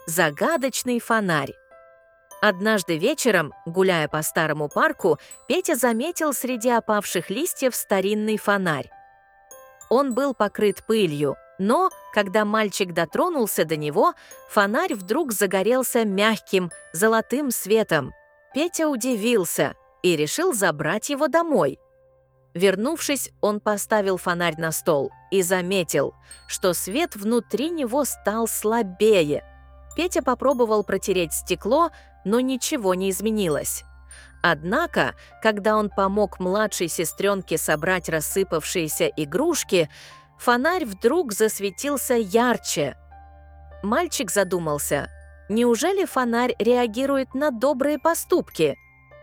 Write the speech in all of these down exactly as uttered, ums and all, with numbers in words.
загадочный фонарь. Однажды вечером, гуляя по старому парку, Петя заметил среди опавших листьев старинный фонарь. Он был покрыт пылью, но, когда мальчик дотронулся до него, фонарь вдруг загорелся мягким, золотым светом. Петя удивился и решил забрать его домой. Вернувшись, он поставил фонарь на стол и заметил, что свет внутри него стал слабее. Петя попробовал протереть стекло, но ничего не изменилось. Однако, когда он помог младшей сестренке собрать рассыпавшиеся игрушки, фонарь вдруг засветился ярче. Мальчик задумался, неужели фонарь реагирует на добрые поступки?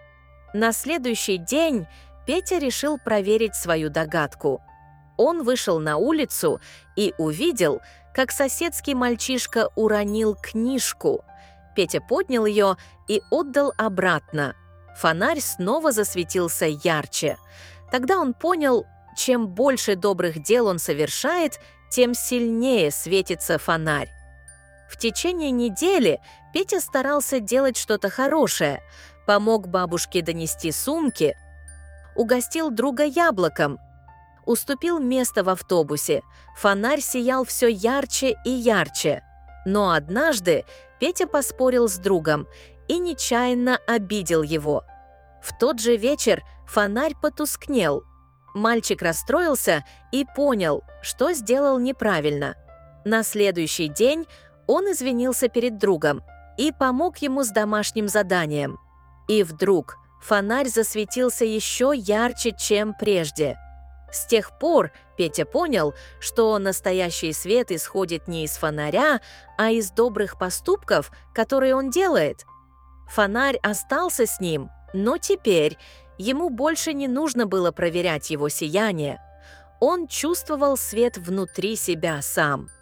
На следующий день Петя решил проверить свою догадку. Он вышел на улицу и увидел, как соседский мальчишка уронил книжку. Петя поднял ее и отдал обратно. Фонарь снова засветился ярче. Тогда он понял, чем больше добрых дел он совершает, тем сильнее светится фонарь. В течение недели Петя старался делать что-то хорошее, помог бабушке донести сумки, угостил друга яблоком, уступил место в автобусе. Фонарь сиял все ярче и ярче. Но однажды Петя поспорил с другом и нечаянно обидел его. В тот же вечер фонарь потускнел. Мальчик расстроился и понял, что сделал неправильно. На следующий день он извинился перед другом и помог ему с домашним заданием. И вдруг фонарь засветился еще ярче, чем прежде. С тех пор Петя понял, что настоящий свет исходит не из фонаря, а из добрых поступков, которые он делает. Фонарь остался с ним, но теперь ему больше не нужно было проверять его сияние. Он чувствовал свет внутри себя сам.